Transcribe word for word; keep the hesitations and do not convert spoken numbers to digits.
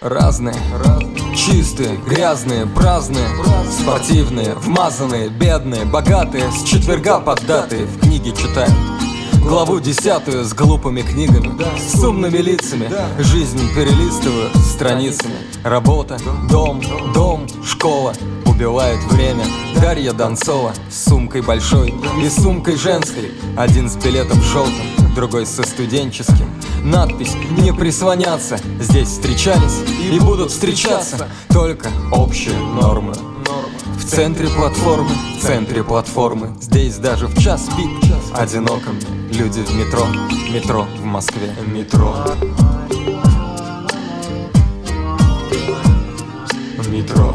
Разные, чистые, грязные, праздные, спортивные, вмазанные, бедные, богатые, с четверга поддатые в книге читают главу десятую с глупыми книгами, с умными лицами, жизнь перелистываю страницами. Работа, дом, дом, школа убивает время. Дарья Донцова с сумкой большой и сумкой женской. Один с билетом желтым, другой со студенческим. Надпись «Не прислоняться». Здесь встречались и будут встречаться только общие нормы. В центре платформы, в центре платформы. Здесь даже в час пик одиноко мне. Люди в метро, метро в Москве, метро. Метро.